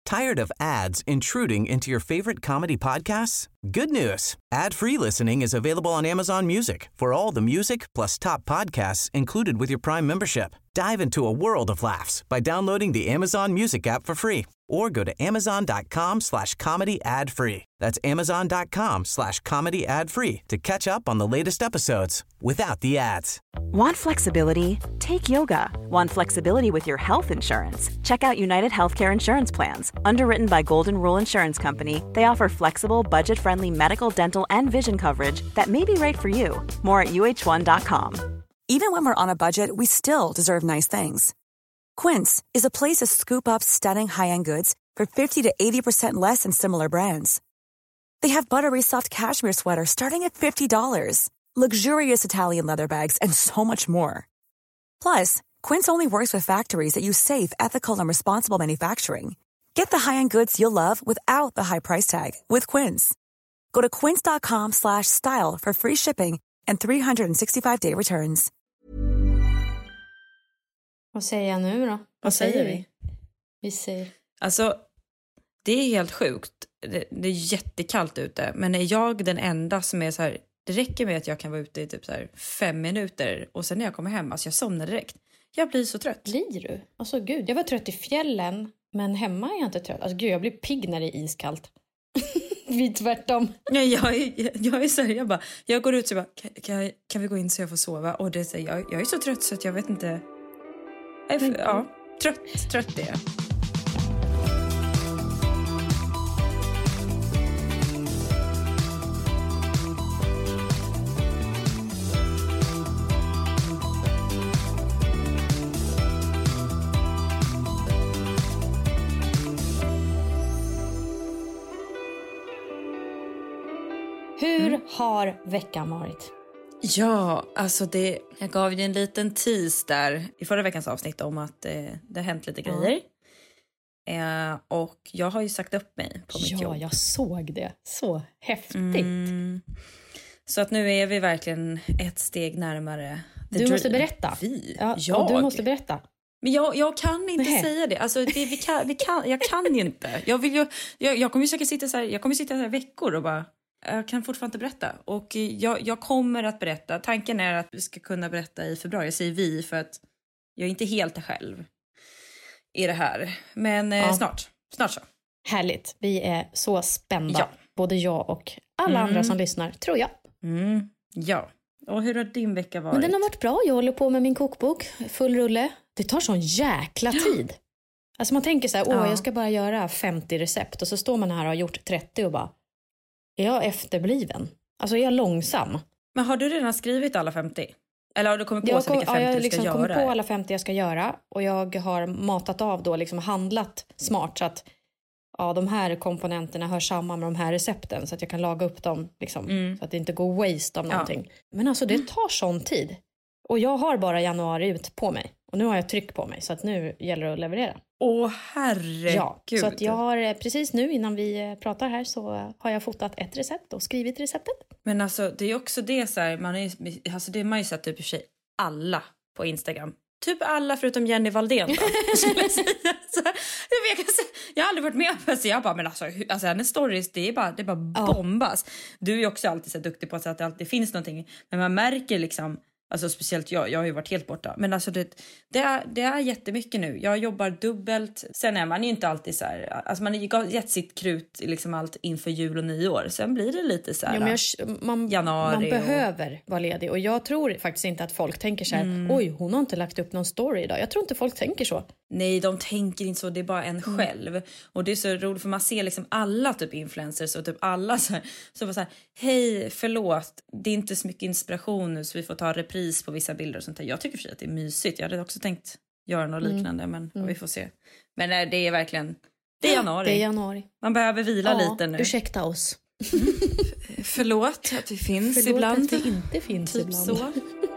Tired of ads intruding into your favorite comedy podcasts? Good news. Ad-free listening is available on Amazon Music for all the music plus top podcasts included with your Prime membership. Dive into a world of laughs by downloading the Amazon Music app for free or go to amazon.com/comedy ad-free. That's amazon.com/comedy ad-free to catch up on the latest episodes without the ads. Want flexibility? Take yoga. Want flexibility with your health insurance? Check out United Healthcare Insurance Plans. Underwritten by Golden Rule Insurance Company, they offer flexible, budget-friendly medical, dental, and vision coverage that may be right for you. More at uh1.com. Even when we're on a budget, we still deserve nice things. Quince is a place to scoop up stunning high-end goods for 50 to 80% less than similar brands. They have buttery soft cashmere sweaters starting at $50, luxurious Italian leather bags, and so much more. Plus, Quince only works with factories that use safe, ethical, and responsible manufacturing. Get the high-end goods you'll love without the high price tag with Quince. Go to quince.com/style for free shipping and 365-day returns. Vad säger jag nu då? Vad säger vi? Vi säger... Alltså, det är helt sjukt. Det är jättekallt ute. Men är jag den enda som är så här... Det räcker med att jag kan vara ute i typ så här 5 minuter. Och sen när jag kommer hem, alltså jag somnar direkt. Jag blir så trött. Blir du? Alltså gud, jag var trött i fjällen. Men hemma är jag inte trött. Alltså gud, jag blir pigg när det är iskallt. Vi tvärtom. Ja, jag är så här, jag går ut så bara, kan vi gå in så jag får sova? Och det säger jag är så trött så att jag vet inte. Ja, trött är jag. Hur har veckan varit? Ja, alltså jag gav ju en liten tease där i förra veckans avsnitt om att det har hänt lite grejer. Och jag har ju sagt upp mig på mitt jobb. Ja, jag såg det. Så häftigt. Så att nu är vi verkligen ett steg närmare. Du måste berätta. Jag? Du måste berätta. Men jag kan inte säga det. Alltså jag kan ju inte. Jag kommer ju säkert sitta så här, jag kommer sitta så här veckor och bara jag kan fortfarande inte berätta. Och jag kommer att berätta. Tanken är att vi ska kunna berätta i februari. Jag säger vi för att jag är inte helt själv i det här. Men snart så. Härligt. Vi är så spända. Ja. Både jag och alla andra som lyssnar, tror jag. Ja. Och hur har din vecka varit? Men den har varit bra. Jag håller på med min kokbok. Full rulle. Det tar sån jäkla tid. Alltså man tänker så här, jag ska bara göra 50 recept. Och så står man här och har gjort 30 och bara, är jag efterbliven? Alltså är jag långsam? Men har du redan skrivit alla 50? Eller har du kommit på vilka 50 du ska göra? Jag har kommit på alla 50 jag ska göra. Och jag har matat av då, liksom handlat smart så att de här komponenterna hör samman med de här recepten. Så att jag kan laga upp dem liksom, så att det inte går waste av någonting. Men alltså det tar sån tid. Och jag har bara januari ut på mig. Och nu har jag tryck på mig så att nu gäller det att leverera. Åh herregud. Ja, så att jag har precis nu innan vi pratar här så har jag fotat ett recept och skrivit receptet. Men alltså det är också det så här, det är man ju sett typ i sig alla på Instagram. Typ alla förutom Jenny Valdén då, skulle jag säga. Jag har aldrig varit med på det. Jag bara, men alltså hennes stories, det är bara bombas. Du är ju också alltid så duktig på att säga att det alltid finns någonting. Men man märker liksom, alltså speciellt jag har ju varit helt borta. Men alltså det är jättemycket nu. Jag jobbar dubbelt. Sen är man ju inte alltid så här. Alltså man har gett sitt krut liksom allt inför jul och nyår. Sen blir det lite så här. Januari. Man behöver vara ledig. Och jag tror faktiskt inte att folk tänker så här. Oj, hon har inte lagt upp någon story idag. Jag tror inte folk tänker så. Nej, de tänker inte så. Det är bara en själv. Och det är så roligt för man ser liksom alla typ influencers och typ alla så här. Så bara så här, hej, förlåt. Det är inte så mycket inspiration nu så vi får ta repris på vissa bilder och sånt där. Jag tycker för sig att det är mysigt. Jag hade också tänkt göra något liknande, men vi får se. Men det är verkligen, det är januari. Det är januari. Man behöver vila lite nu. Ursäkta oss. Förlåt att vi finns Förlåt ibland. Att vi inte finns typ ibland. Så.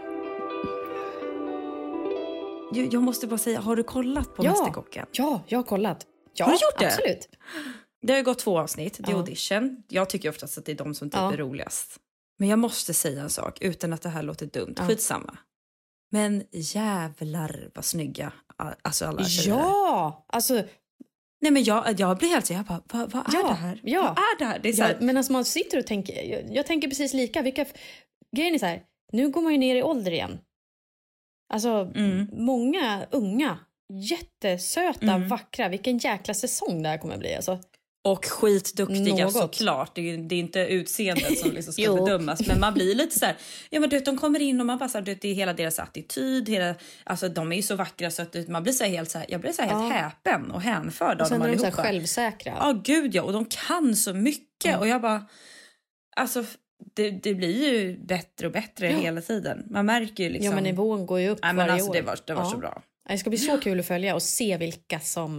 Jag måste bara säga, har du kollat på Mästerkocken? Ja, jag har kollat. Ja, har du gjort det? Absolut. Det har ju gått 2 avsnitt, det är audition. Jag tycker oftast att det är de som typ är roligast. Men jag måste säga en sak utan att det här låter dumt. Skitsamma. Men jävlar vad snygga alltså alla tjejer. Ja, alltså Nej, men jag blir helt så, jag bara, vad är det här? Ja. Vad är det här? Det är så här. Men alltså man sitter och tänker, jag tänker precis lika. Grejen är så här, nu går man ju ner i ålder igen. Alltså, många unga, jättesöta, vackra. Vilken jäkla säsong det här kommer bli. Alltså. Och skitduktiga såklart. Det är inte utseendet som liksom ska bedömas. Men man blir lite så här, ja men du vet, de kommer in och man bara så här, det är hela deras attityd. Alltså de är ju så vackra så att man blir så här helt så här, jag blir så här helt häpen och hänförd av dem allihopa. Och sen är de så här självsäkra. Ja gud ja, och de kan så mycket. Och jag bara, alltså det blir ju bättre och bättre hela tiden. Man märker ju liksom. Ja men nivån går ju upp varje alltså, år. Det var så bra. Det ska bli så kul att följa och se vilka som...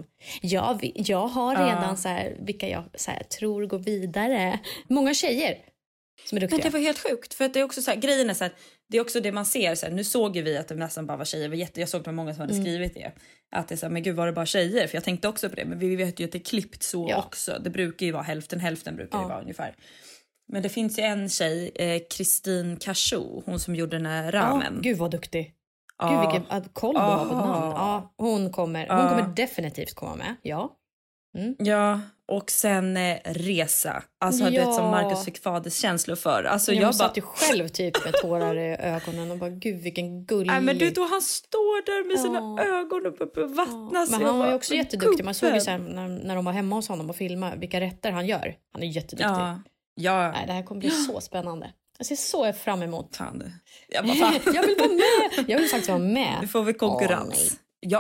Jag har redan så här, vilka jag så här, tror går vidare. Många tjejer som är duktiga. Men det var helt sjukt. För att det är också så här, grejen är så här, det är också det man ser. Så här, nu såg ju vi att det nästan bara var tjejer. Jag såg på många som hade skrivit det. Att det är så här, men gud var det bara tjejer? För jag tänkte också på det. Men vi vet ju att det är klippt så också. Det brukar ju vara hälften brukar det vara ungefär. Men det finns ju en tjej, Kristin Cachou, hon som gjorde den här ramen. Gud vad duktig. Gud vilken koll du har på namn. Ja, hon kommer definitivt komma med. Ja. Ja, och sen Resa. Alltså du vet som Marcus fick faders känslor för. Alltså jag satt ju själv typ med tårar i ögonen och bara gud vilken gullig. Nej men du då han står där med sina ögon och vattnas. Men han var ju också jätteduktig. Man såg ju sen när de var hemma hos honom och filmade vilka rätter han gör. Han är jätteduktig. Ja. Nej, det här kommer bli så spännande. Jag ser så fram emot. Jag vill vara med. Jag vill faktiskt vara med. Du får väl konkurrens.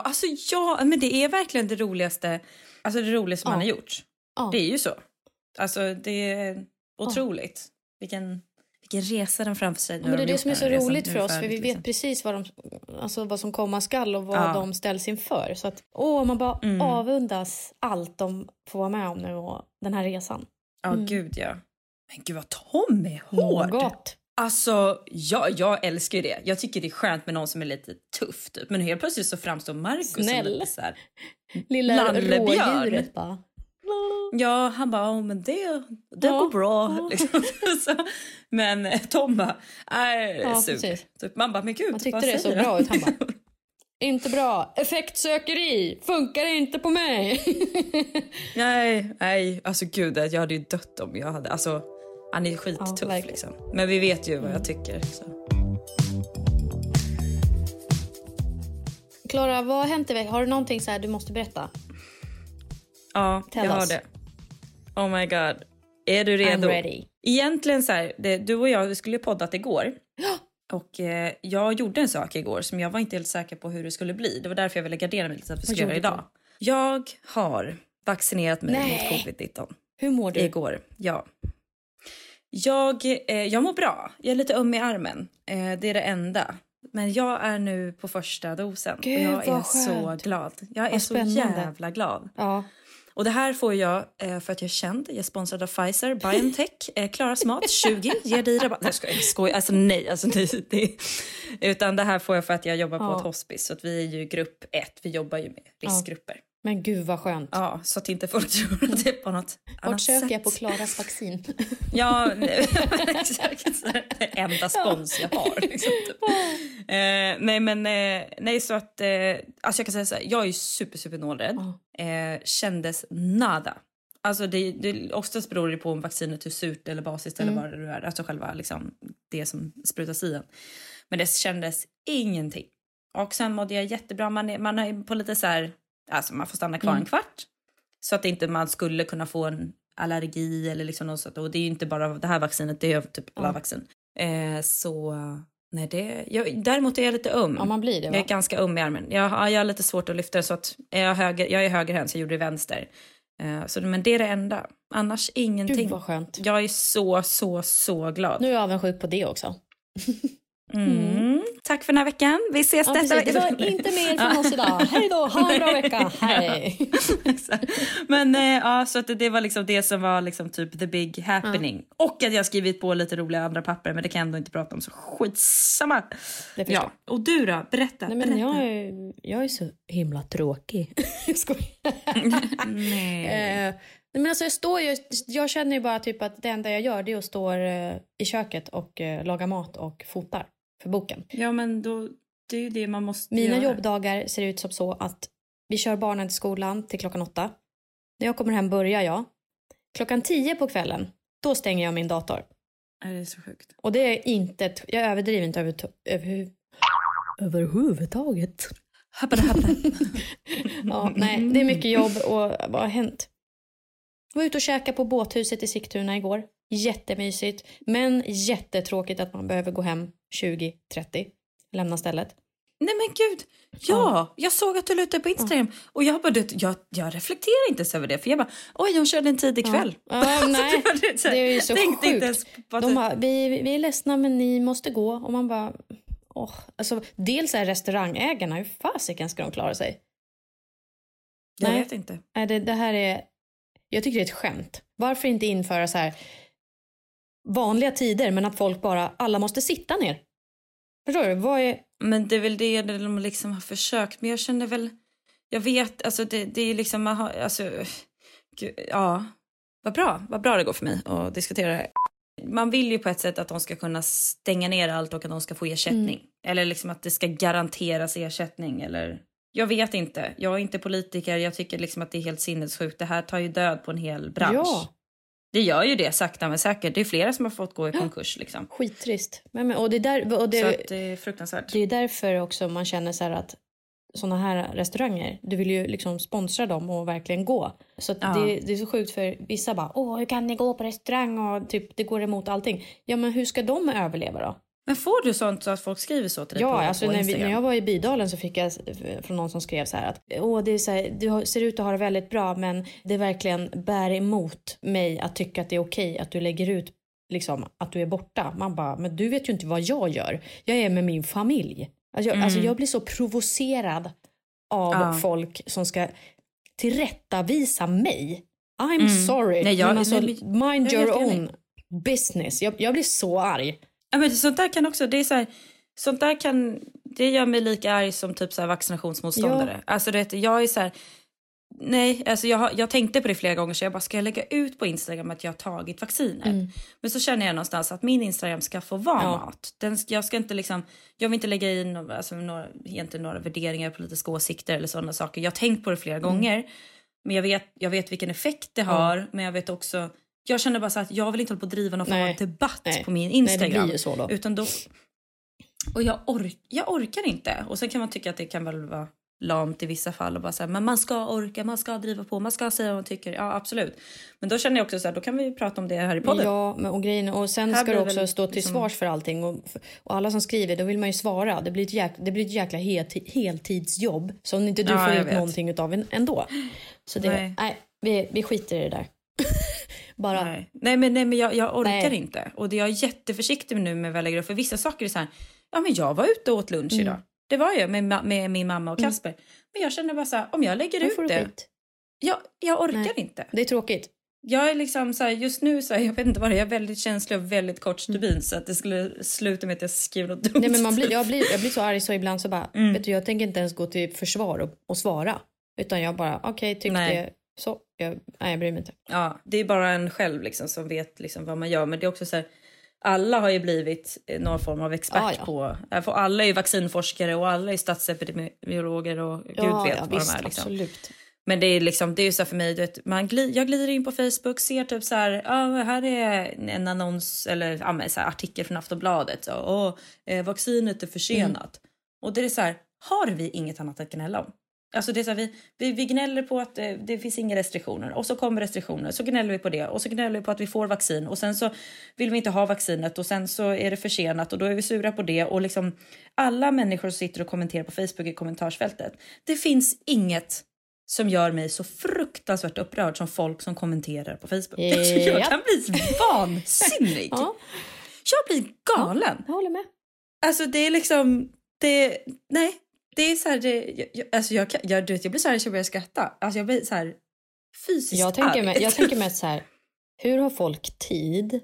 Men det är verkligen det roligaste. Alltså det roligaste man har gjort. Det är ju så. Alltså det är otroligt. Vilken resa den framför sig. Men det är det som är så roligt för oss. För vi vet precis vad som komma skall och vad de ställs inför. Så att man bara avundas allt de får vara med om nu och den här resan. Gud ja. Men gud vad Tom är hård. Något. Alltså, jag älskar ju det. Jag tycker det är skönt med någon som är lite tuff typ. Men helt plötsligt så framstår Marcus som lite så här lilla rådjuret bara. Ja, han bara, men det går bra. Liksom. Men Tom bara, typ, man bara, men gud. Man tyckte det så bra ut, han bara. Inte bra. Effektsökeri. Funkar inte på mig. Nej. Alltså gud, jag hade ju dött om jag hade. Alltså, han är ju skittuff liksom. Men vi vet ju vad jag tycker. Klara, vad har hänt i veckan? Har du någonting så här du måste berätta? Ja, jag har det. Oh my god. Är du redo? I'm ready. Egentligen så här, du och jag, vi skulle ju poddat igår. Och jag gjorde en sak igår som jag var inte helt säker på hur det skulle bli. Det var därför jag ville gardera mig lite så att vi skulle göra det idag. Jag har vaccinerat mig mot covid-19. Hur mår du? Igår, ja. Jag mår bra. Jag är lite öm i armen. Det är det enda. Men jag är nu på första dosen. Gud, och jag är så glad. Jag är så jävla glad. Ja. Och det här får jag för att jag är känd. Jag är sponsrad av Pfizer, BioNTech, Klaras Mat 20, ger dig rabatt. Nej, jag skojar. Alltså nej. Utan det här får jag för att jag jobbar på ett hospice. Så att vi är ju grupp 1. Vi jobbar ju med riskgrupper. Men gud vad skönt. Ja, så att inte folk tror att det är på något annat sätt. Vart söker jag på Klaras vaccin? Ja, exakt. Det enda spons jag har. Liksom, typ. Nej, så att alltså jag kan säga så här, jag är ju super nålrädd. Kändes nada. Alltså det oftast beror det på om vaccinet är surt eller basiskt eller vad det är. Alltså själva liksom det som sprutas i den. Men det kändes ingenting. Och sen mådde jag jättebra. Man är på lite så här, alltså man får stanna kvar en kvart. Så att inte man skulle kunna få en allergi eller liksom något sånt. Och det är ju inte bara det här vaccinet, det är typ alla vaccin. Så nej, däremot är jag lite öm. Ja, man blir det, va? Jag är ganska öm i armen. Jag har lite svårt att lyfta, så att jag är högerhänt, så jag gjorde det vänster. Men det är det enda. Annars ingenting. Gud vad skönt. Jag är så glad. Nu är jag avundsjuk på det också. Tack för den här veckan. Vi ses nästa vecka. Det var inte mer från oss idag. Hej då, ha en bra vecka. Hej. Men så att det var liksom det som var liksom typ the big happening. Och att jag skrivit på lite roliga andra papper, men det kan jag ändå inte prata om, så skitsamma. Ja. Och du då? Berätta. Nej, men jag är så himla tråkig. Jag skojar. Nej. Men alltså jag känner ju bara typ att det enda jag gör det är att stå i köket och laga mat och fotar för boken. Ja, men då, det är ju det man måste Mina göra. jobbdagar ser ut som så att vi kör barnen till skolan till klockan 8. När jag kommer hem börjar jag. 10:00 på kvällen, då stänger jag min dator. Det är så sjukt. Och det är inte, jag överdriver inte överhuvudtaget. Ja, nej, det är mycket jobb och vad har hänt? Jag var ute och käkade på båthuset i Sigtuna igår. Jättemysigt, men jättetråkigt att man behöver gå hem 20:30. Lämna stället. Nej men gud, ja, jag såg att du la ut det på Instagram och jag bara, jag reflekterar inte så över det för jag bara, oj hon körde en tidig kväll. Nej, det är ju så sjukt. De bara, vi är ledsna men ni måste gå och man bara, alltså dels är restaurangägarna, hur fasiken ska de klara sig? Jag vet inte. Nej, det här är, jag tycker det är ett skämt. Varför inte införa så här vanliga tider men att folk bara, alla måste sitta ner? Förstår du? Vad är... Men det är väl det de liksom har försökt. Men jag känner väl... Jag vet, alltså det är liksom... Man har, alltså, gud, ja, vad bra det går för mig att diskutera det här. Man vill ju på ett sätt att de ska kunna stänga ner allt och att de ska få ersättning. Eller liksom att det ska garanteras ersättning. Eller... Jag vet inte. Jag är inte politiker. Jag tycker liksom att det är helt sinnessjukt. Det här tar ju död på en hel bransch. Ja. Det gör ju det sakta men säkert. Det är flera som har fått gå i konkurs liksom. Skittrist. Och det där, så att det är fruktansvärt. Det är därför också man känner så här att såna här restauranger, du vill ju liksom sponsra dem och verkligen gå. Så att det är så sjukt för vissa bara, hur kan ni gå på restaurang och typ det går emot allting. Ja men hur ska de överleva då? Men får du sånt så att folk skriver så till dig på Instagram? När jag var i Bydalen så fick jag från någon som skrev så här att det är så här, du ser ut att ha det väldigt bra men det verkligen bär emot mig att tycka att det är okej att du lägger ut liksom att du är borta. Man bara, men du vet ju inte vad jag gör. Jag är med min familj. Alltså jag blir så provocerad av folk som ska tillrättavisa mig. I'm sorry. Nej, men alltså, mind your own business. Jag blir så arg. Ja, men sånt där kan också, det är så här, sånt där kan, det gör mig lika arg som typ så här vaccinationsmotståndare. Ja. Alltså det, jag är så här, nej, alltså jag tänkte på det flera gånger så jag bara, ska jag lägga ut på Instagram att jag har tagit vacciner? Men så känner jag någonstans att min Instagram ska få vara mat. Jag ska inte liksom, jag vill inte lägga in alltså, några värderingar, politiska åsikter eller sådana saker. Jag har tänkt på det flera gånger, men jag vet vilken effekt det har, men jag vet också. Jag känner bara så att jag vill inte hålla på att driva någon form av debatt på min Instagram. Nej, det blir ju så då. Utan då, och jag orkar inte. Och sen kan man tycka att det kan väl vara lamt i vissa fall. Och bara så här, men man ska orka, man ska driva på, man ska säga vad man tycker. Ja, absolut. Men då känner jag också så här, då kan vi prata om det här i podden. Ja, men och grejen, och sen här ska du också stå till svars för allting. Och alla som skriver, då vill man ju svara. Det blir ett jäkla heltidsjobb. Som inte du får ut någonting utav ändå. Så det, vi skiter i det där. Bara. Nej men jag orkar inte. Och jag är jätteförsiktig nu med vad jag lägger upp. För vissa saker är så här, ja men jag var ute och åt lunch idag. Det var jag med min mamma och Kasper. Men jag känner bara så här, om jag lägger ut det. Jag orkar inte. Det är tråkigt. Jag är liksom så här, just nu så här, jag vet inte vad det är, jag är väldigt känslig och väldigt kort stubin så att det skulle sluta med att jag skriver något dumt. Nej men jag blir så arg så ibland så bara, vet du, jag tänker inte ens gå till försvar och svara. Utan jag bara, tyckte det. Så, jag bryr mig inte. Ja, det är bara en själv liksom som vet liksom vad man gör. Men det är också så här, alla har ju blivit någon form av expert på. För alla är ju vaccinforskare och alla är statsepidemiologer och gud vet vad de är. Liksom. Absolut. Men det är liksom, det är ju så här för mig, du vet, jag glider in på Facebook, ser typ så här, här är en annons eller så här, artikel från Aftonbladet. Vaccinet är försenat. Och det är så här, har vi inget annat att gnälla om? Alltså det är så här, vi gnäller på att det finns inga restriktioner. Och så kommer restriktioner. Så gnäller vi på det. Och så gnäller vi på att vi får vaccin. Och sen så vill vi inte ha vaccinet. Och sen så är det försenat. Och då är vi sura på det. Och liksom alla människor som sitter och kommenterar på Facebook i kommentarsfältet. Det finns inget som gör mig så fruktansvärt upprörd som folk som kommenterar på Facebook. Jag kan bli vansinnig. Jag blir galen. Jag håller med. Alltså det är liksom... Nej. Det är så här, jag blir så här så jag börjar skratta. Alltså jag blir så här fysiskt jag tänker mig så här, hur har folk tid?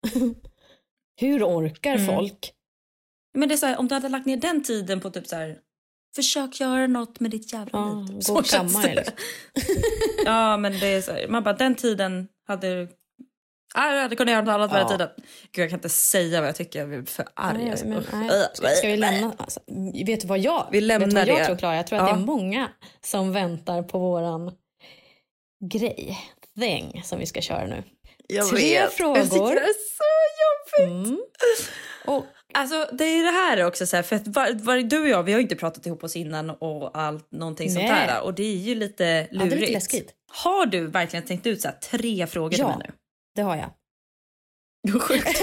Hur orkar folk? Men det är så här, om du hade lagt ner den tiden på typ så här, försök göra något med ditt jävla liv. Typ. Så känns det. Liksom. Ja, men det är så här, man bara den tiden hade det kunde jag göra något annat hela tiden. Gud, jag kan inte säga vad jag tycker. Jag är för arg. Ska vi lämna? Alltså, vet du vad jag tror, Clara? Jag tror att det är många som väntar på våran thing som vi ska köra nu. Jag 3 vet. frågor. Jag tycker det är så jobbigt. Och Alltså det är det här också så här, för att du och jag, vi har ju inte pratat ihop oss innan och allt någonting sånt här, och det är ju lite lurigt. det är lite läskigt. Har du verkligen tänkt ut så här 3 frågor till mig nu? Det har jag. Sjukt.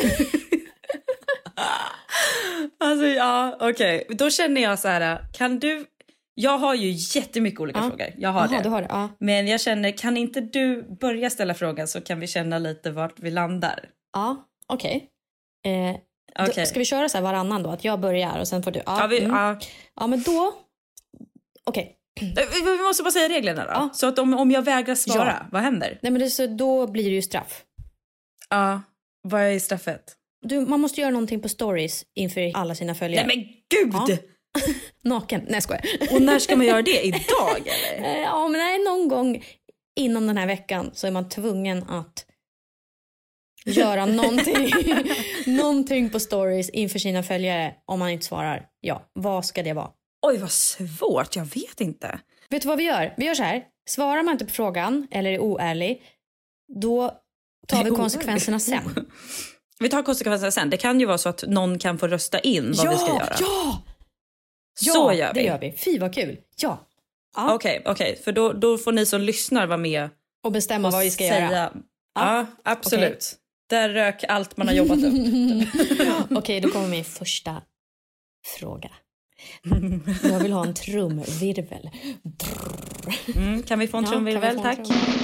Alltså ja, okej. Då känner jag så här, kan du... Jag har ju jättemycket olika frågor. Jag har det. Du har det. Ja. Men jag känner, kan inte du börja ställa frågan så kan vi känna lite vart vi landar? Ja, okej. Okej. Ska vi köra så här varannan då? Att jag börjar och sen får du... Ja, men då... Okej. Vi måste bara säga reglerna då. Ja. Så att om jag vägrar svara, vad händer? Nej, men då blir det ju straff. Ja, vad är straffet? Man måste göra någonting på stories inför alla sina följare. Nej men gud! Ja. Naken. Nej, jag skojar. Och när ska man göra det? Idag eller? Ja, men nej, någon gång inom den här veckan så är man tvungen att göra någonting på stories inför sina följare om man inte svarar. Ja, vad ska det vara? Oj, vad svårt. Jag vet inte. Vet du vad vi gör? Vi gör så här. Svarar man inte på frågan eller är oärlig, då tar vi konsekvenserna sen. Vi tar konsekvenserna sen. Det kan ju vara så att någon kan få rösta in vad vi ska göra. Så gör vi. Det gör vi. Fy vad kul. Ja. Okej. För då får ni som lyssnar vara med och bestämma vad vi ska göra. Ja, absolut. Okay. Där rök allt man har jobbat upp. Okej, då kommer min första fråga. Jag vill ha en trumvirvel. Kan vi få en trumvirvel, tack?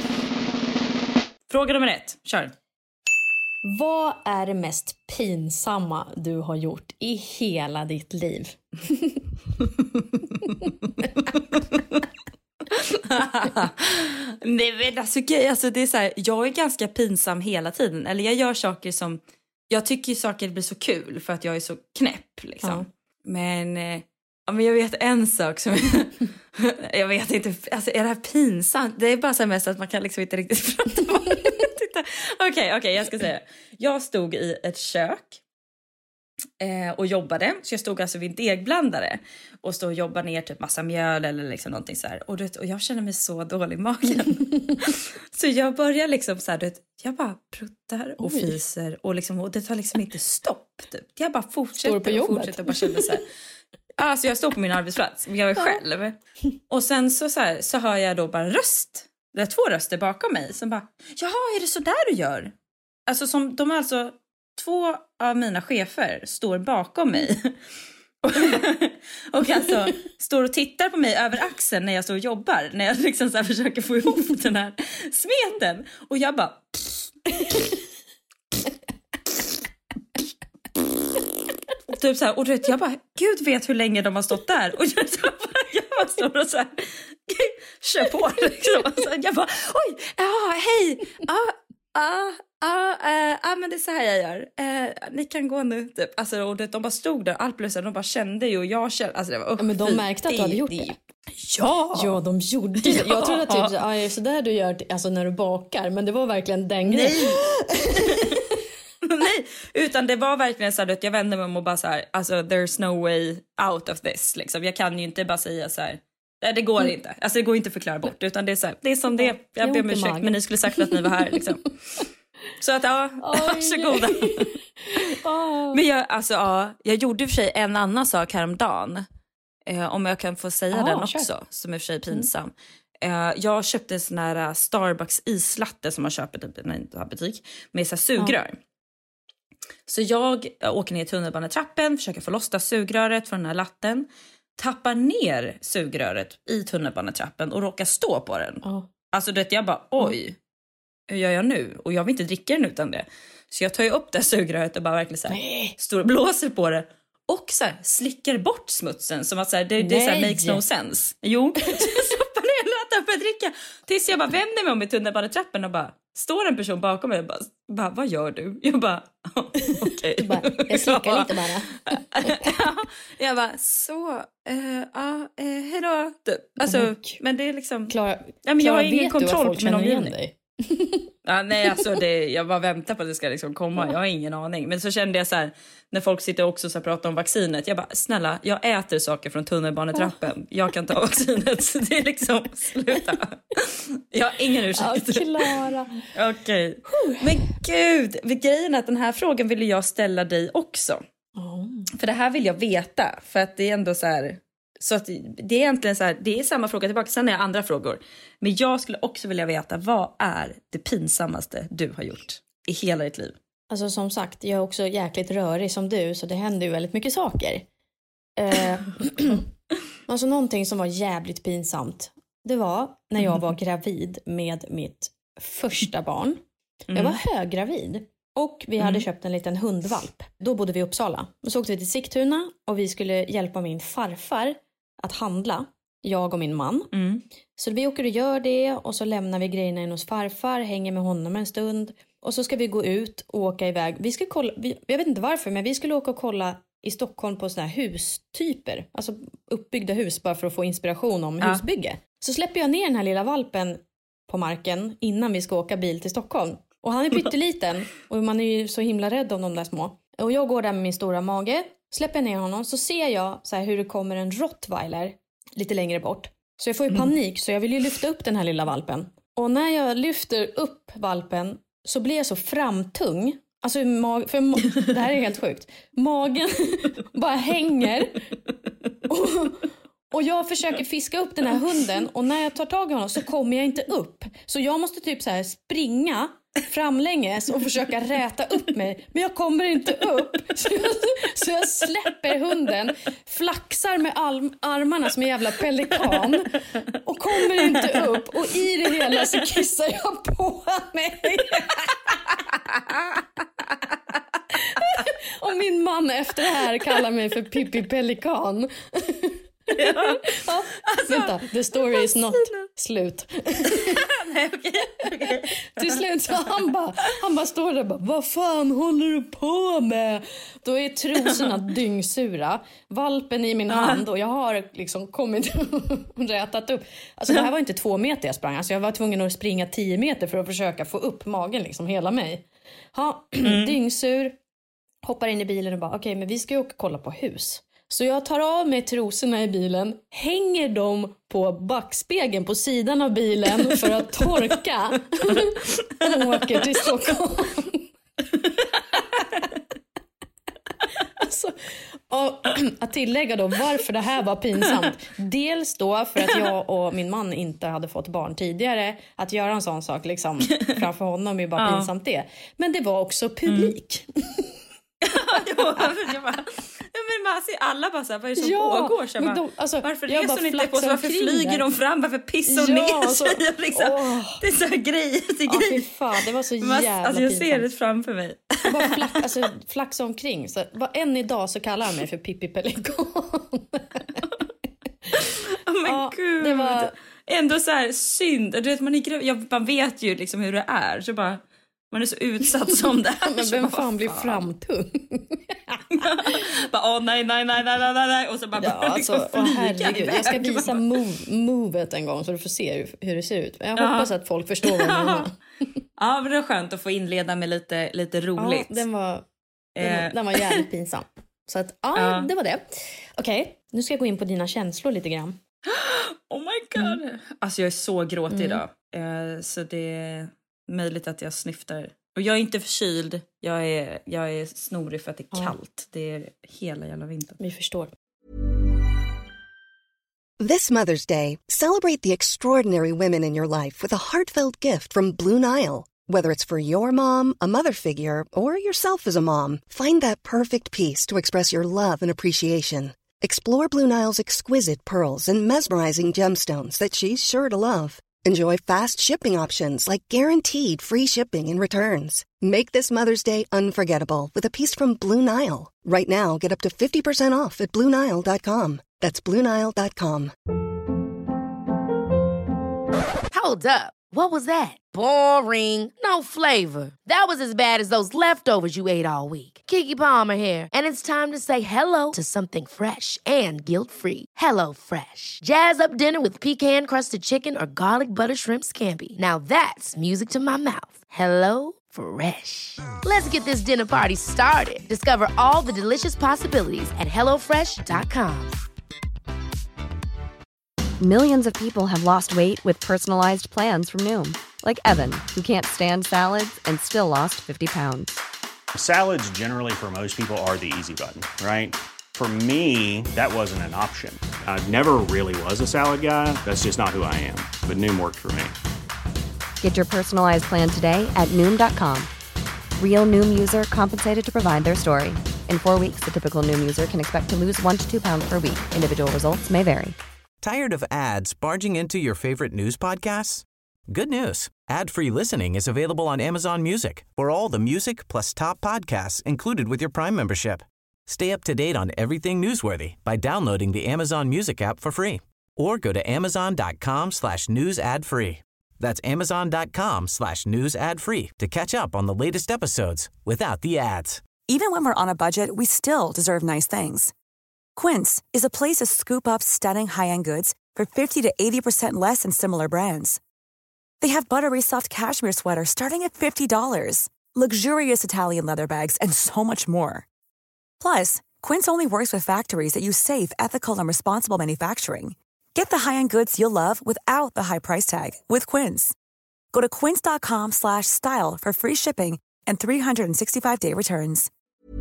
Fråga nummer 1, kör. Vad är det mest pinsamma du har gjort i hela ditt liv? Nej men alltså det är så här, jag är ganska pinsam hela tiden. Eller jag gör saker som, jag tycker saker blir så kul för att jag är så knäpp liksom. Ja. Men jag vet en sak som jag vet inte, alltså är det här pinsamt? Det är bara så här mest att man kan liksom inte riktigt prata om det. Okej, jag ska säga. Jag stod i ett kök och jobbade. Så jag stod alltså vid en degblandare och stod och jobbade ner typ massa mjöl eller liksom någonting så här. Och jag känner mig så dålig i magen. Så jag börjar liksom så här, jag bara pruttar och fiser och liksom, och det tar liksom inte stopp typ. Jag bara fortsätter och bara känner så här. Alltså jag står på min arbetsplats, jag är själv. Och sen så hör jag då bara en röst. Det är 2 röster bakom mig som bara, jaha, är det så där du gör? Alltså som, de är alltså 2 av mina chefer står bakom mig. Och alltså står och tittar på mig över axeln när jag står och jobbar. När jag liksom så här försöker få ihop den här smeten. Och jag bara... typ så här, och du vet, jag bara, Gud vet hur länge de har stått där. Och jag bara står och så här, kör på liksom. Alltså, jag bara, oj, hej, men det är så här jag gör. Ni kan gå nu typ. Alltså, och de bara stod där, allt blev så här, de bara kände ju och jag kände, alltså det var men de märkte att du hade gjort det. Ja, de gjorde det. Jag trodde typ så där du gör alltså när du bakar, men det var verkligen den grejen. Nej, utan det var verkligen så att jag vände mig om och bara så här, alltså there's no way out of this liksom. Jag kan ju inte bara säga så här, nej det går inte. Alltså det går inte att förklara bort, utan det är så här, det är som det. Jag ber om ursäkt, men ni skulle sagt att ni var här liksom. Så att varsågoda. Men jag gjorde för sig en annan sak häromdagen. Om jag kan få säga den också, som är för sig pinsam. Jag köpte en sån här Starbucks islatte som man köper typ i en butik med så här sugrör. Så jag åker ner tunnelbanetrappen, försöker få loss sugröret från den här latten, tappar ner sugröret i tunnelbanetrappen och råkar stå på den. Alltså det jag bara, oj, hur gör jag nu? Och jag vill inte dricka den utan det. Så jag tar ju upp det sugröret och bara verkligen så här, står och blåser på det. Och så här, slickar bort smutsen som att så här, det så här, makes no sense. Jo, så stoppar ner och börjar dricka. Tills jag bara vänder mig om i tunnelbanetrappen och bara står en person bakom mig och bara vad gör du? Jag bara, okej. Jag slickar lite bara. Jag bara, hejdå. Alltså, men det är liksom... Klara, jag har ingen kontroll på min omgivning. Nej, alltså jag bara väntar på att det ska liksom komma. Jag har ingen aning. Men så kände jag så här, när folk sitter också så pratar om vaccinet. Jag bara, snälla, jag äter saker från tunnelbanetrappen. Jag kan ta vaccinet. Så det är liksom, sluta. Jag har ingen ursäkt. Klara. Okej. Men gud, grejen är att den här frågan ville jag ställa dig också. För det här vill jag veta. För att det är ändå så här... Så att det är egentligen så här, det är samma fråga tillbaka, sen är det andra frågor. Men jag skulle också vilja veta, vad är det pinsammaste du har gjort i hela ditt liv? Alltså som sagt, jag är också jäkligt rörig som du, så det händer ju väldigt mycket saker. Alltså någonting som var jävligt pinsamt, det var när jag var gravid med mitt första barn. Jag var höggravid. Och vi hade köpt en liten hundvalp. Då bodde vi i Uppsala. Och så åkte vi till Sigtuna och vi skulle hjälpa min farfar att handla. Jag och min man. Så vi åker och gör det och så lämnar vi grejerna in hos farfar. Hänger med honom en stund. Och så ska vi gå ut och åka iväg. Vi ska kolla, jag vet inte varför, men vi skulle åka och kolla i Stockholm på såna här hustyper. Alltså uppbyggda hus bara för att få inspiration om husbygge. Så släpper jag ner den här lilla valpen på marken innan vi ska åka bil till Stockholm. Och han är pytteliten och man är ju så himla rädd om de där små. Och jag går där med min stora mage, släpper ner honom, så ser jag så här hur det kommer en rottweiler lite längre bort. Så jag får ju panik, så jag vill ju lyfta upp den här lilla valpen. Och när jag lyfter upp valpen så blir jag så framtung. Alltså för det här är helt sjukt. Magen bara hänger. Och jag försöker fiska upp den här hunden. Och när jag tar tag i honom så kommer jag inte upp. Så jag måste typ så här springa framlänges och försöka räta upp mig. Men jag kommer inte upp. Så jag släpper hunden. Flaxar med armarna som en jävla pelikan. Och kommer inte upp. Och i det hela så kissar jag på mig. Och min man efter det här kallar mig för Pippi Pelikan. Ja. Alltså, vänta, the story is not slut. Nej, okej. Till slut så han bara står där och bara, vad fan håller du på med? Då är trosorna dyngsura, valpen i min hand och jag har liksom kommit och rätat upp. Alltså det här var inte 2 meter jag sprang, alltså jag var tvungen att springa 10 meter för att försöka få upp magen liksom, hela mig. Dyngsur, hoppar in i bilen och bara, okej, men vi ska ju åka och kolla på hus. Så jag tar av mig trosorna i bilen, hänger dem på backspegeln på sidan av bilen för att torka och åker till Stockholm. Alltså, och att tillägga då varför det här var pinsamt. Dels då för att jag och min man inte hade fått barn tidigare. Att göra en sån sak liksom, framför honom är bara pinsamt det. Men det var också publik. Men man ser alla bara så här, vad är det som pågår? Så bara, alltså, varför reser hon inte på sig? Varför flyger de fram? Varför pissar hon ner sig? Liksom. Det är så här grejer. Fan, det var så jävla alltså, jag ser det framför mig. Bara flaxa omkring. Så, än idag så kallar han mig för Pippi Pelikan. Men gud. Det var ändå så här synd. Du vet, man vet ju liksom hur det är. Så bara... Man är så utsatt som det här. Men vem fan blir framtung? Bara, nej. Och så bara alltså, herregud. Jag ska visa movet en gång så du får se hur det ser ut. Jag hoppas att folk förstår vad jag menar. Ja, men det var skönt att få inleda med lite roligt. Ja, den var jävligt pinsam. Så att, det var det. Okej, nu ska jag gå in på dina känslor lite grann. Oh my god. Alltså jag är så gråtig idag. Så det är möjligt att jag snyftar. Och jag är inte förkyld. Jag är snorig för att det är kallt. Det är hela jävla vintern. Vi förstår. This Mother's Day, celebrate the extraordinary women in your life with a heartfelt gift from Blue Nile. Whether it's for your mom, a mother figure, or yourself as a mom, find that perfect piece to express your love and appreciation. Explore Blue Nile's exquisite pearls and mesmerizing gemstones that she's sure to love. Enjoy fast shipping options like guaranteed free shipping and returns. Make this Mother's Day unforgettable with a piece from Blue Nile. Right now, get up to 50% off at BlueNile.com. That's BlueNile.com. Hold up. What was that? Boring. No flavor. That was as bad as those leftovers you ate all week. Keke Palmer here. And it's time to say hello to something fresh and guilt-free. Hello Fresh. Jazz up dinner with pecan-crusted chicken or garlic butter shrimp scampi. Now that's music to my mouth. Hello Fresh. Let's get this dinner party started. Discover all the delicious possibilities at hellofresh.com. Millions of people have lost weight with personalized plans from Noom. Like Evan, who can't stand salads and still lost 50 pounds. Salads generally for most people are the easy button, right? For me, that wasn't an option. I never really was a salad guy. That's just not who I am. But Noom worked for me. Get your personalized plan today at Noom.com. Real Noom user compensated to provide their story. In 4 weeks, the typical Noom user can expect to lose 1 to 2 pounds per week. Individual results may vary. Tired of ads barging into your favorite news podcasts? Good news. Ad-free listening is available on Amazon Music for all the music plus top podcasts included with your Prime membership. Stay up to date on everything newsworthy by downloading the Amazon Music app for free or go to amazon.com/news ad free. That's amazon.com/news ad free to catch up on the latest episodes without the ads. Even when we're on a budget, we still deserve nice things. Quince is a place to scoop up stunning high-end goods for 50 to 80% less than similar brands. They have buttery soft cashmere sweaters starting at $50, luxurious Italian leather bags, and so much more. Plus, Quince only works with factories that use safe, ethical, and responsible manufacturing. Get the high-end goods you'll love without the high price tag with Quince. Go to quince.com/style for free shipping and 365-day returns.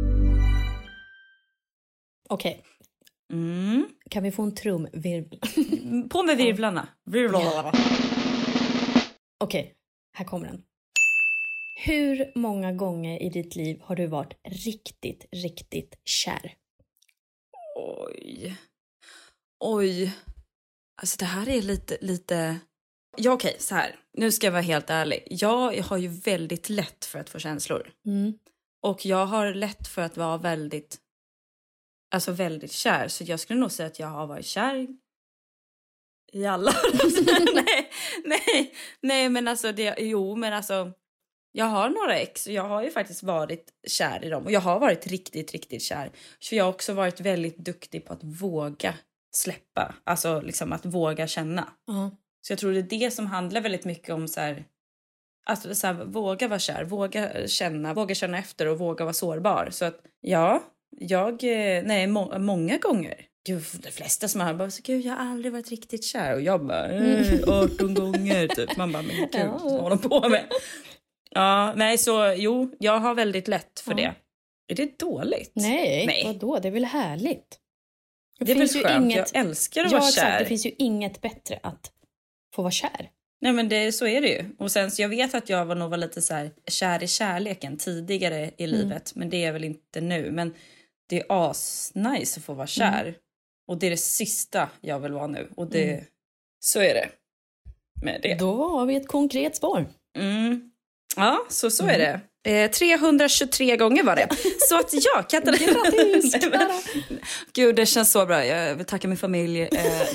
Okej. Kan vi få en trumvirvel? På med virvlarna. Okej, här kommer den. Hur många gånger i ditt liv har du varit riktigt, riktigt kär? Oj. Alltså det här är lite... Ja, okej, så här. Nu ska jag vara helt ärlig. Jag har ju väldigt lätt för att få känslor. Och jag har lätt för att vara väldigt kär. Så jag skulle nog säga att jag har varit kär i alla. nej, men alltså jag har några ex och jag har ju faktiskt varit kär i dem. Och jag har varit riktigt, riktigt kär. Så jag har också varit väldigt duktig på att våga släppa. Alltså liksom att våga känna. Så jag tror det är det som handlar väldigt mycket om så här, alltså så här, våga vara kär, våga känna efter och våga vara sårbar. Så att många gånger. Gud, de flesta som har bara så gud, jag har aldrig varit riktigt kär. Och jag bara 18 gånger typ. Man bara, men gud, vad håller de på med? Ja, nej, så jo, jag har väldigt lätt för det. Är det dåligt? Nej. Vadå? Det är väl härligt. Det är väl skönt, jag älskar att vara kär. Exakt, det finns ju inget bättre att få vara kär. Nej, men så är det ju. Och sen så jag vet att jag var lite så här kär i kärleken tidigare i livet. Men det är väl inte nu. Men det är asnice att få vara kär. Och det är det sista jag vill vara nu. Och så är det med det. Då har vi ett konkret spår. Ja, så är det. 323 gånger var det. Så att Katarina. Grattis, Gud, det känns så bra. Jag vill tacka min familj.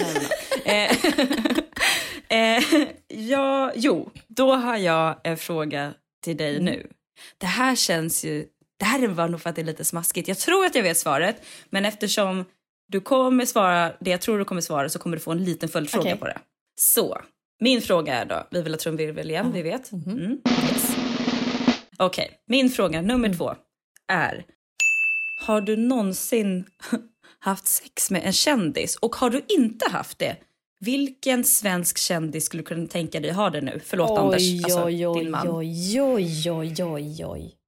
Då har jag en fråga till dig nu. Det här var nog för att det är lite smaskigt. Jag tror att jag vet svaret. Men eftersom du kommer svara det jag tror du kommer svara, så kommer du få en liten följdfråga på det. Så, min fråga är då, vi vill ha trumvirvel igen, vi vet. Yes. Okej, min fråga nummer 2 är: har du någonsin haft sex med en kändis? Och har du inte haft det, vilken svensk kändis skulle kunna tänka dig ha det nu? Förlåt Anders, din man. Oj.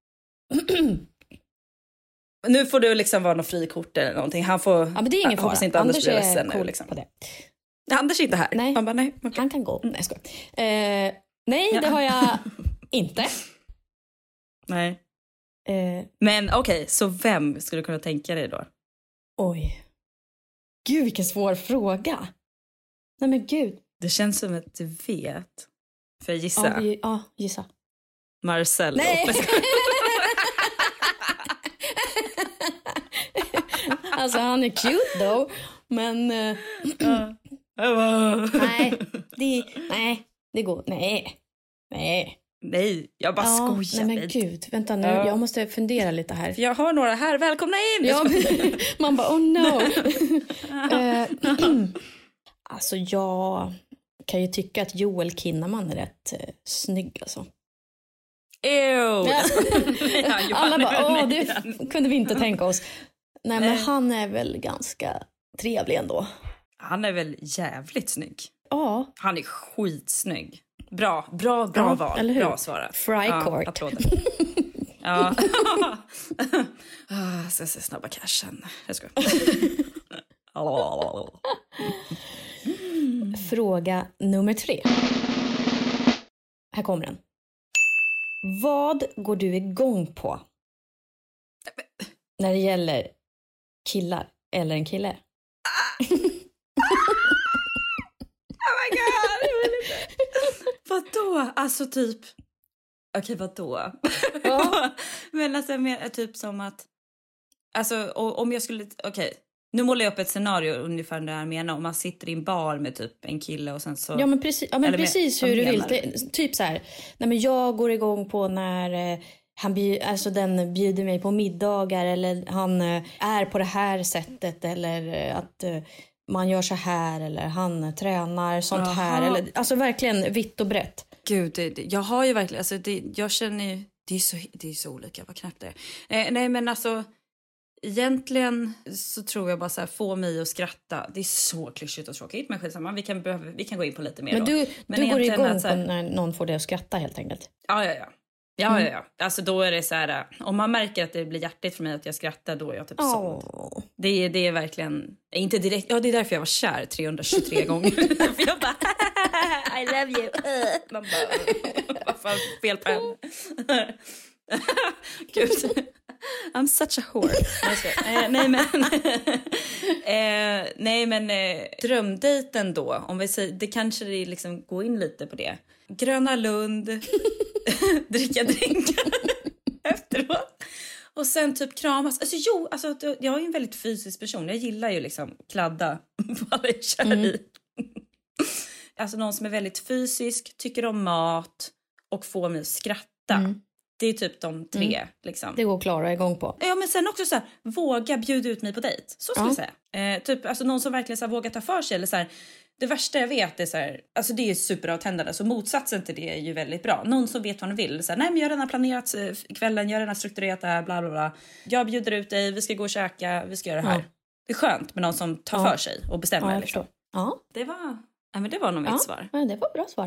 Nu får du liksom vara någon frikort eller någonting. Han får... Ja, men det är ingen fara. Inte Anders är cool liksom. på det. Anders är inte här. Nej. Han bara, nej. Okay. Han kan gå. Nej, jag skojar. Nej, det har jag inte. Nej. Men okej, så vem skulle du kunna tänka dig då? Oj. Gud, vilken svår fråga. Nej, men gud. Det känns som att du vet. För jag gissa. Ja, gissa. Marcello. Nej. Alltså, han är cute då. Men... nej, det går... Nej. Nej, jag bara skojar. Nej men gud, vänta nu. Jag måste fundera lite här. För jag har några här, välkomna in! Ja, man bara, oh no. Alltså jag kan ju tycka att Joel Kinnaman är rätt snygg alltså. Ew! Alla bara, det kunde vi inte tänka oss. Nej men han är väl ganska trevlig ändå. Han är väl jävligt snygg. Ja. Han är skitsnygg. Bra val. Eller hur? Bra svarat. Frycourt. Applåder. Ja. Ska se snabba cashen. Jag ska. Fråga nummer 3. Här kommer den. Vad går du igång på när det gäller killar eller en kille? Oh my god! Vadå? Alltså typ... Okej, vadå? Ja. Men alltså mer typ som att... Alltså om jag skulle... Okej. Nu målar jag upp ett scenario ungefär det jag menar. Om man sitter i en bar med typ en kille och sen så... Ja men precis hur du vill. Typ så här. Nej men jag går igång på när... den bjuder mig på middagar eller han är på det här sättet eller att man gör så här eller han tränar sånt här eller alltså verkligen vitt och brett. Gud, jag har ju verkligen alltså jag känner ju det är så olika vad knappt det är. Nej men alltså egentligen så tror jag bara så här få mig att skratta. Det är så klyschigt och tråkigt men skitsamma vi kan gå in på lite mer. Men du går igång på när någon får dig att skratta helt enkelt. Ja. Alltså då är det så här, om man märker att det blir hjärtigt för mig att jag skrattar, då är jag typ såld. Det är verkligen, inte direkt, det är därför jag var kär 323 gånger. För jag bara, I love you. Man bara, vad fan, fel på henne. Gud, I'm such a whore. Nej men drömdejten då, om vi säger, det kanske det liksom går in lite på det. Gröna Lund, dricka drinkar efteråt och sen typ kramas. Alltså jag är en väldigt fysisk person. Jag gillar ju liksom kladda på alla jag känner i. Alltså någon som är väldigt fysisk, tycker om mat och får mig att skratta. Det är typ de 3 liksom. Det går Klara igång på. Ja men sen också så här, våga bjuda ut mig på dejt. Så ska jag säga. Typ alltså någon som verkligen så här, vågar ta för sig eller så här. Det värsta jag vet är så här, alltså det är superavtändande. Så motsatsen till det är ju väldigt bra. Någon som vet vad de vill. Så här, nej men jag har redan planerat kvällen, jag har redan strukturerat det här, bla bla bla. Jag bjuder ut dig, vi ska gå och käka, vi ska göra det här. Det är skönt med någon som tar för sig och bestämmer liksom. Det var nog mitt svar. Ja, det var bra svar.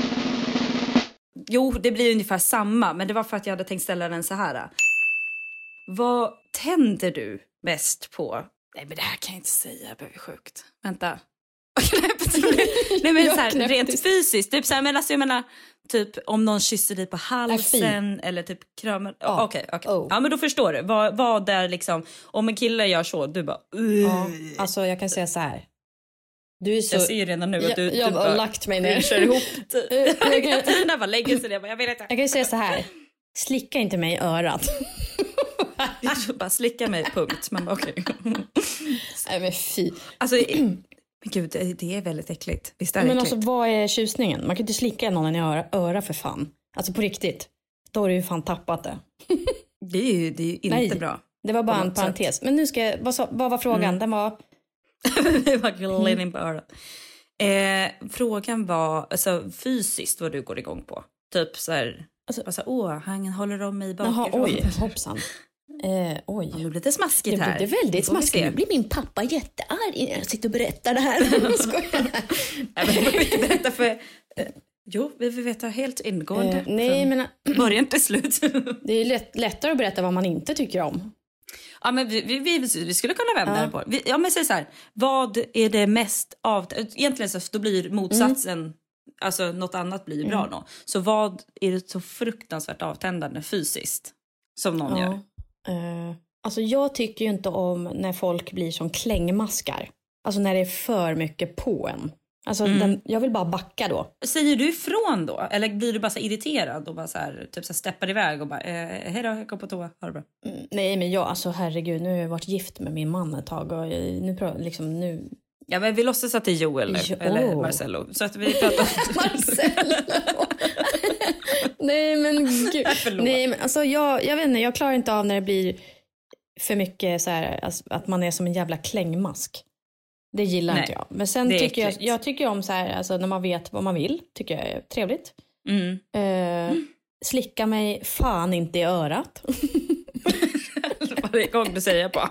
Jo, det blir ungefär samma. Men det var för att jag hade tänkt ställa den så här. Vad tänder du mest på? Nej, men det här kan jag inte säga. Jag behöver sjukt. Vänta. Nej, men så här, rent fysiskt. Typ så här, men alltså, jag menar, typ om någon kysser dig på halsen. Eller typ kramar. Okej. Ja, men då förstår du. Vad där liksom. Om en kille gör så, du bara... Alltså, jag kan säga så här. Du är så... Jag ser ju redan nu att du jag har lagt mig ner. Du kör ihop. Tina bara lägger sig ner. Jag vet inte. Jag kan ju säga så här. Slicka inte mig i örat. Bara slicka mig, punkt. Man bara okej. Nej men fy. Alltså, men gud, det är väldigt äckligt. Visst är det men äckligt? alltså vad är tjusningen? Man kan inte slicka någon i öra för fan. Alltså på riktigt. Då har du ju fan tappat det. Det är ju inte bra. Det var bara en parentes. Men nu ska jag... Vad var frågan? Den var... Det var glidning på örat. Frågan var alltså, fysiskt vad du går igång på. Typ så här... Alltså, han håller om mig bakifrån. Jaha, oj, hoppsan. Oj. Det blir lite smaskigt här. Det är väldigt smaskigt. Nu blir min pappa jättearg när jag sitter och berättar det här. Berätta för... Jo, vi vill veta helt ingående. Nej, men... Början till slut. Det är lättare att berätta vad man inte tycker om. Ja, men vi skulle kunna vända det på. Men säg så här. Vad är det mest av... Egentligen så då blir motsatsen... Alltså något annat blir bra då. Så vad är det så fruktansvärt avtändande fysiskt som någon gör? Alltså jag tycker ju inte om när folk blir som klängmaskar. Alltså när det är för mycket på en. Alltså jag vill bara backa då. Säger du ifrån då? Eller blir du bara så irriterad och bara så här, typ så här steppar iväg och bara hej då, jag går på toa, ha det bra. Nej men alltså herregud, nu har jag varit gift med min man ett tag och nu Ja, men vi låtsas att det är Joel nu, eller Marcello. Så att vi pratar om... Marcello! Nej men gud. Nej men alltså jag vet inte, jag klarar inte av när det blir för mycket så här, alltså, att man är som en jävla klängmask. Det gillar inte jag. Men sen tycker jag tycker om så här, alltså när man vet vad man vill, tycker jag är trevligt. Slicka mig fan inte i örat. Varje gång du säger på.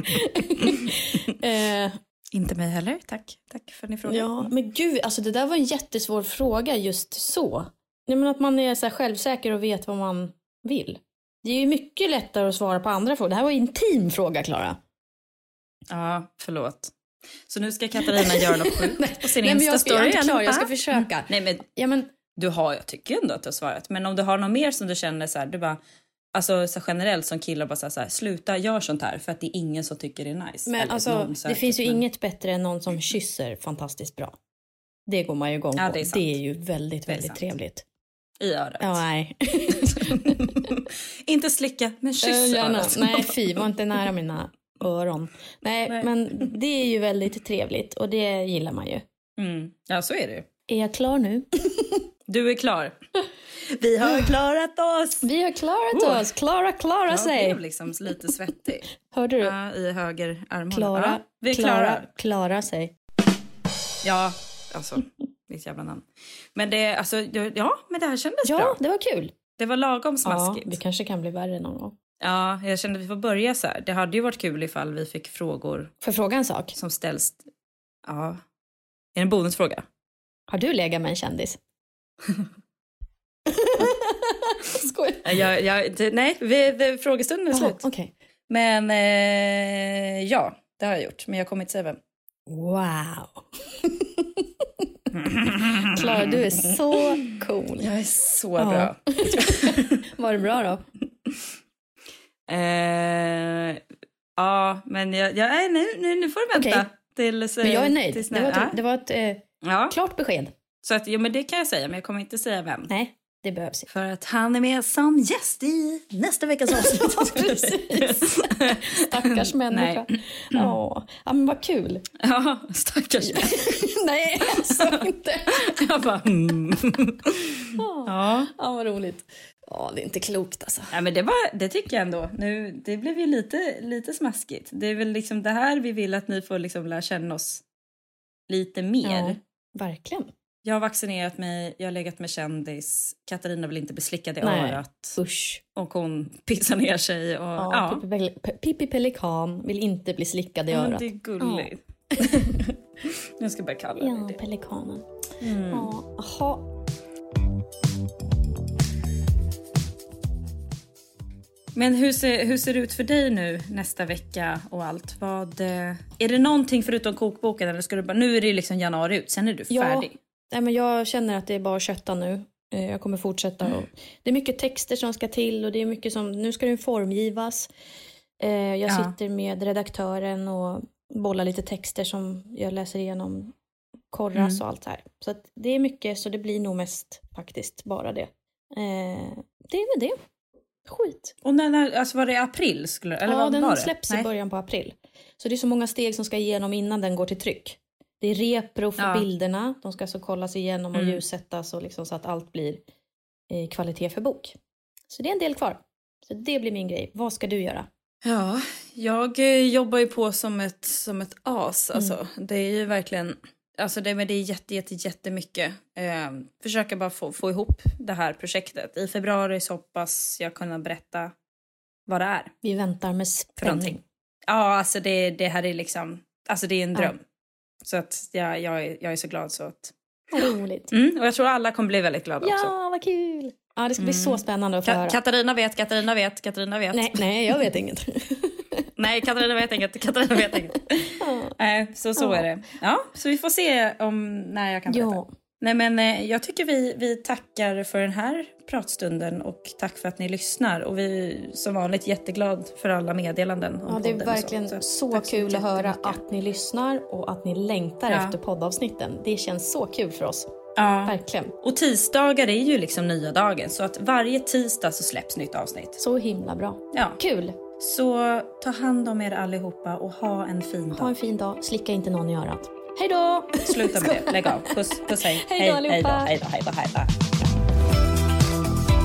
Inte mig heller, tack för din fråga. Ja, men gud, alltså det där var en jättesvår fråga just så. Nej, men att man är så här självsäker och vet vad man vill. Det är ju mycket lättare att svara på andra frågor. Det här var en intim fråga, Klara. Ja, förlåt. Så nu ska Katarina göra något sjukt på sin Insta-story. Jag är inte klar, jag ska försöka. Nej, men jag tycker ändå att du har svarat. Men om du har något mer som du känner så här, du bara... Alltså så generellt som killar bara så här, sluta gör sånt här för att det är ingen som tycker det är nice. Men alltså det finns ju inget bättre än någon som kysser fantastiskt bra. Det går man ju igång på. Det är ju väldigt, väldigt trevligt. I örat. Ja, nej. Inte slicka, men kyss örat. Nej, fy, var inte nära mina öron. Nej, men det är ju väldigt trevligt och det gillar man ju. Ja, så är det ju. Är jag klar nu? Du är klar. Vi har klarat oss. Vi har klarat oss. Klara sig. Jag blev liksom lite svettig. Hörde du? Ja, i höger armhåla. Klara, vi är klara sig. Ja, alltså, mitt jävla namn. Men det, alltså, ja, men det här kändes bra. Ja, det var kul. Det var lagom smaskigt. Ja, det kanske kan bli värre någon gång. Ja, jag kände att vi får börja så här. Det hade ju varit kul ifall vi fick frågor. Får jag fråga en sak? Som ställs. Ja. Är det en bonusfråga? Har du legat med en kändis? Skojar. Nej, frågestunden är slut. Okay. Men ja, det har jag gjort. Men jag kommer inte säga vem. Wow. Klara, du är så cool. Jag är så bra. Var det bra då? Ja, men nu får du vänta. Okay. Men jag är nöjd. Det var ett klart besked. Så att, men det kan jag säga, men jag kommer inte säga vem. Nej, det behövs inte. För att han är med som gäst i nästa veckas avsnitt. Precis. Stackars människa. Ja, men vad kul. Ja, stackars människa. Nej, så inte. Jag bara, Ja, vad roligt. Ja, det är inte klokt alltså. Ja, men det tycker jag ändå. Nu, det blev ju lite smaskigt. Det är väl liksom det här vi vill att ni får liksom lära känna oss lite mer. Ja, verkligen. Jag har vaccinerat mig, jag har legat med kändis. Katarina vill inte bli slickad i örat. Usch. Och hon pissar ner sig. Och, Pippi Pelikan vill inte bli slickad i örat. Det är gulligt. Jag ska bara kalla det. Ja, pelikanen. Jaha. Men hur ser det ut för dig nu nästa vecka och allt? Är det någonting förutom kokboken? Eller ska du bara, nu är det liksom januari ut, sen är du färdig. Nej, men jag känner att det är bara att kötta nu. Jag kommer fortsätta. Och det är mycket texter som ska till och det är mycket som, nu ska det formgivas. Jag sitter med redaktören och bollar lite texter som jag läser igenom, korras och allt här. Så att det är mycket, så det blir nog mest faktiskt bara det. Det är väl det. Skit. Och när alltså var det april? Den släpps i början på april. Så det är så många steg som ska igenom innan den går till tryck. Det är repro för bilderna. De ska så kollas igenom och ljussättas och liksom så att allt blir kvalitet för bok. Så det är en del kvar. Så det blir min grej. Vad ska du göra? Ja, jag jobbar ju på som ett as. Alltså. Det är ju verkligen... Alltså det är jättemycket. Försöka bara få ihop det här projektet. I februari så hoppas jag kunna berätta vad det är. Vi väntar med spänning. Ja, alltså det här är liksom... Alltså det är en dröm. Så att jag är så glad så att... Vad roligt. Och jag tror alla kommer bli väldigt glada också. Ja, vad kul. Ja, det ska bli så spännande att få höra. Katarina vet. Nej, jag vet inget. Nej, Katarina vet inget. Så är det. Ja, så vi får se när jag kan berätta. Ja. Nej, men jag tycker vi tackar för den här pratstunden och tack för att ni lyssnar. Och vi som vanligt jätteglad för alla meddelanden. Ja, det är verkligen så kul att höra att ni lyssnar och att ni längtar efter poddavsnitten. Det känns så kul för oss. Ja, verkligen. Och tisdagar är ju liksom nya dagen. Så att varje tisdag så släpps nytt avsnitt. Så himla bra. Ja. Kul. Så ta hand om er allihopa och ha en fin dag. Ha en fin dag. Slicka inte någon i örat. Hej då! Sluta med det. Lägg av. Puss hej. Hej då allihopa. Hej då.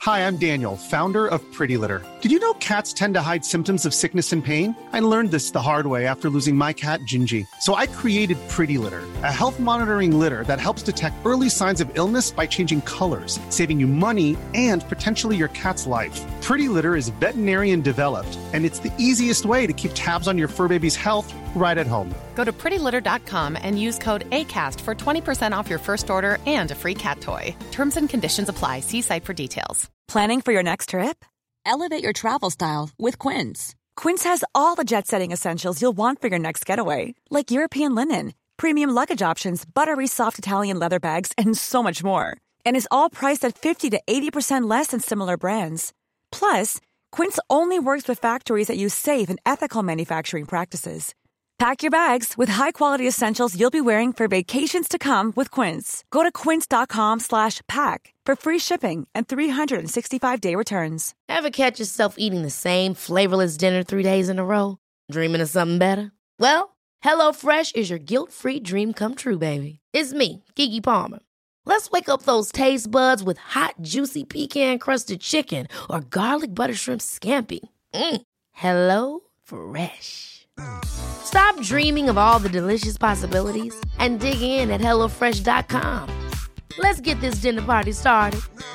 Hi, I'm Daniel, founder of Pretty Litter. Did you know cats tend to hide symptoms of sickness and pain? I learned this the hard way after losing my cat, Gingy. So I created Pretty Litter, a health monitoring litter that helps detect early signs of illness by changing colors, saving you money and potentially your cat's life. Pretty Litter is veterinarian developed, and it's the easiest way to keep tabs on your fur baby's health right at home. Go to prettylitter.com and use code ACAST for 20% off your first order and a free cat toy. Terms and conditions apply. See site for details. Planning for your next trip? Elevate your travel style with Quince. Quince has all the jet-setting essentials you'll want for your next getaway, like European linen, premium luggage options, buttery soft Italian leather bags, and so much more. And is all priced at 50 to 80% less than similar brands. Plus, Quince only works with factories that use safe and ethical manufacturing practices. Pack your bags with high-quality essentials you'll be wearing for vacations to come with Quince. Go to quince.com/pack for free shipping and 365-day returns. Ever catch yourself eating the same flavorless dinner 3 days in a row? Dreaming of something better? Well, HelloFresh is your guilt-free dream come true, baby. It's me, Keke Palmer. Let's wake up those taste buds with hot, juicy pecan-crusted chicken or garlic butter shrimp scampi. Hello Fresh. Stop dreaming of all the delicious possibilities and dig in at HelloFresh.com. Let's get this dinner party started.